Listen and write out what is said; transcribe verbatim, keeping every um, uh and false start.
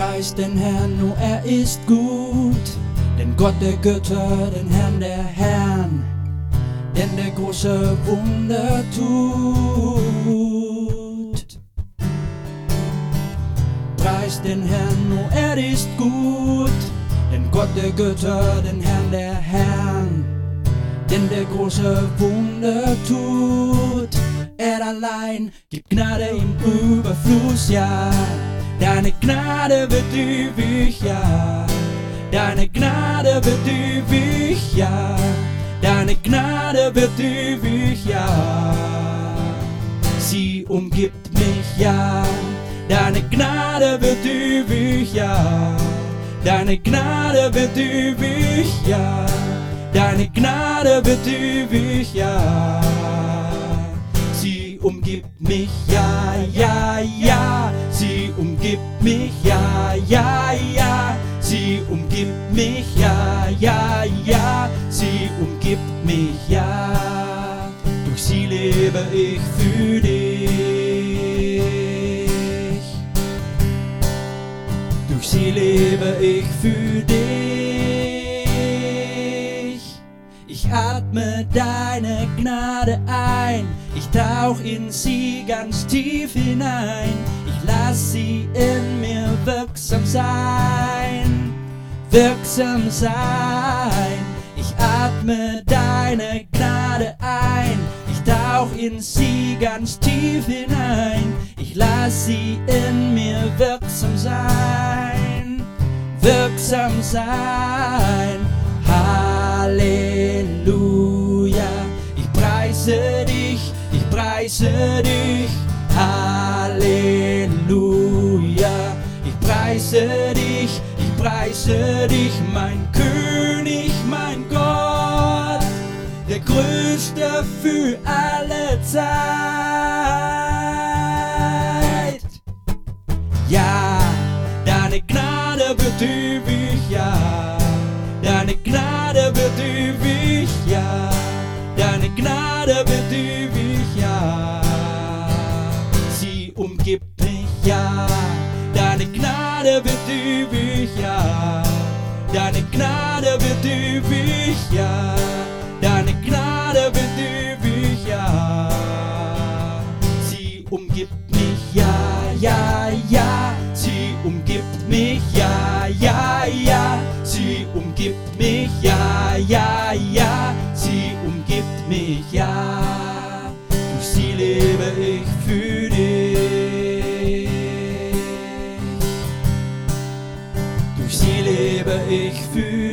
Preist den Herrn, oh er ist gut, den Gott der Götter, den Herrn der Herren, denn der große Wunder tut. Preist den Herrn, oh er ist gut, den Gott der Götter, den Herrn der Herren, denn der große Wunder tut. Er allein gibt Gnade im Überfluss, ja. Deine Gnade wird ewig, ja. Deine Gnade wird ewig, ja. Deine Gnade wird ewig, ja. Sie umgibt mich, ja. Deine Gnade wird ewig, ja. Deine Gnade wird ewig, ja. Deine Gnade wird ewig, ja. Sie umgibt mich, ja, ja, ja. Sie umgibt mich, ja, ja, ja. Sie umgibt mich, ja, ja, ja. Sie umgibt mich, ja. Durch sie lebe ich für dich. Durch sie lebe ich für dich. Ich atme deine Gnade ein, ich tauch in sie ganz tief hinein. Ich lass sie in mir wirksam sein, wirksam sein. Ich atme deine Gnade ein, ich tauch in sie ganz tief hinein. Ich lass sie in mir wirksam sein, wirksam sein. Halleluja, ich preise dich, ich preise dich. Halleluja, ich preise dich, ich preise dich, mein König, mein Gott, der Größte für alle Zeit. Ja, deine Gnade wird ewig, ja. Deine Gnade wird ewig, ja. Deine Gnade wird ewig, ja. Sie umgibt mich, ja. Deine Gnade wird ewig, ja. Deine Gnade wird ewig, ja. Deine Gnade wird ewig, ja. Sie umgibt mich, ja, ja, ja. Sie umgibt mich, ja, ja, ja. Sie umgibt mich, ja, ja, ja. Sie umgibt mich, ja. Durch sie lebe ich für dich. Durch sie lebe ich für dich.